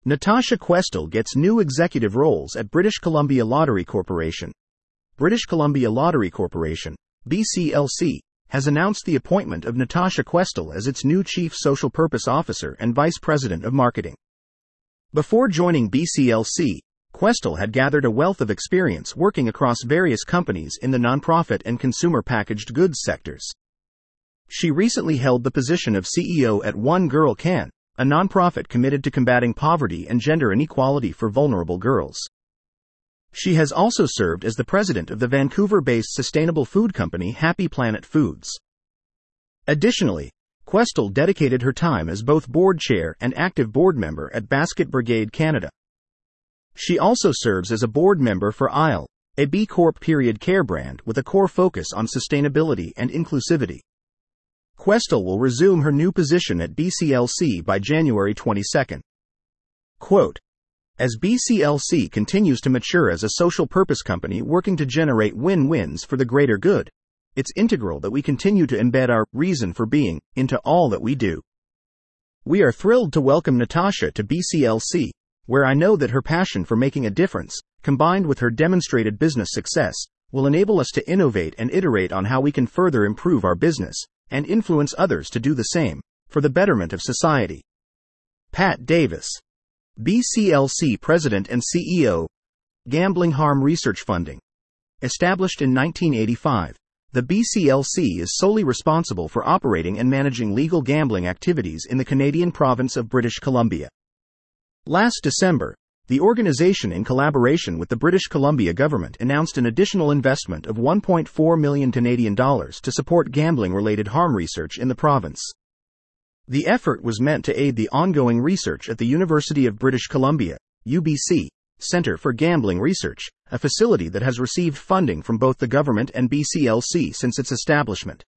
Natasha Questel gets new executive roles at British Columbia Lottery Corporation. British Columbia Lottery Corporation, BCLC, has announced the appointment of Natasha Questel as its new Chief Social Purpose Officer and Vice President of Marketing. Before joining BCLC, Questel had gathered a wealth of experience working across various companies in the nonprofit and consumer packaged goods sectors. She recently held the position of CEO at One Girl Can, a nonprofit committed to combating poverty and gender inequality for vulnerable girls. She has also served as the president of the Vancouver-based sustainable food company Happy Planet Foods. Additionally, Questel dedicated her time as both board chair and active board member at Basket Brigade Canada. She also serves as a board member for Isle, a B Corp period care brand with a core focus on sustainability and inclusivity. Questel will resume her new position at BCLC by January 22. Quote, "As BCLC continues to mature as a social purpose company working to generate win-wins for the greater good, it's integral that we continue to embed our reason for being into all that we do. We are thrilled to welcome Natasha to BCLC, where I know that her passion for making a difference, combined with her demonstrated business success, will enable us to innovate and iterate on how we can further improve our business and influence others to do the same, for the betterment of society." Pat Davis, BCLC President and CEO, Gambling Harm Research Funding. Established in 1985, the BCLC is solely responsible for operating and managing legal gambling activities in the Canadian province of British Columbia. Last December, the organization, in collaboration with the British Columbia government, announced an additional investment of $1.4 million to support gambling-related harm research in the province. The effort was meant to aid the ongoing research at the University of British Columbia, UBC, Centre for Gambling Research, a facility that has received funding from both the government and BCLC since its establishment.